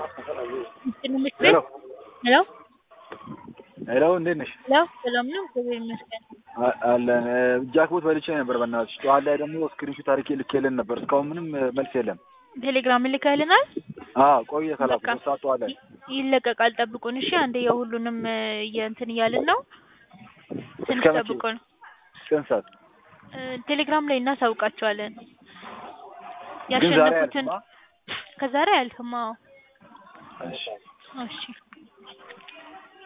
ሄሎ ሄሎ ሄሎ እንዴት ነሽ? ሄሎ ሰላም ነው? እግዚአብሔር ይመስገን። አለን ጃክቦት በልቼ ነበር። በእናትሽ ጠዋት ላይ ደግሞ ስክሪንሾት አድርጌ ልኬልን ነበር። እስካሁን ምንም መልስ የለም። ቴሌግራም ልከህልናል? ቆየ ከላኩ በቃ 3 ሰዓት ጠዋት ላይ ይለቀቃል። ጠብቁን እሺ። አንዴ የሁሉንም የእንትን እያልን ነው። ትንሽ እስከ መቼ? ጠብቁን። ስንት ሰዓት? ቴሌግራም ላይ እናሳውቃቸዋለን። ግን ዛሬ ያሸነፉትን አያልፍማ? ከዛሬ አያልፍም። አዎ እሺ እሺ